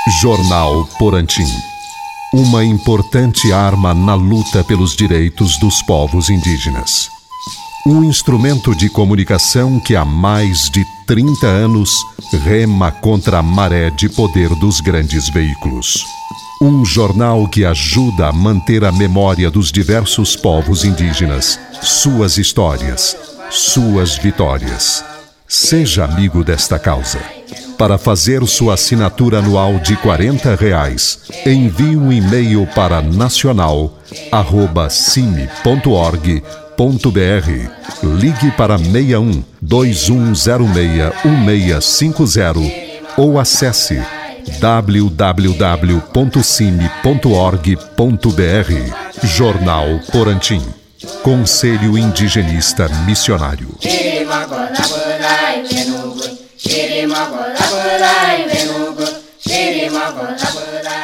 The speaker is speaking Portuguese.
Jornal Porantim. Uma importante arma na luta pelos direitos dos povos indígenas. Um instrumento de comunicação que há mais de 30 anos rema contra a maré de poder dos grandes veículos. Um jornal que ajuda a manter a memória dos diversos povos indígenas, suas histórias, suas vitórias. Seja amigo desta causa. Para fazer sua assinatura anual de R$40, envie um e-mail para nacional@cime.org.br. Ligue para 61 2106 1650 ou acesse www.cime.org.br. Jornal Porantim. Conselho Indigenista Missionário. Shiri magora burai venugo, shiri magora burai.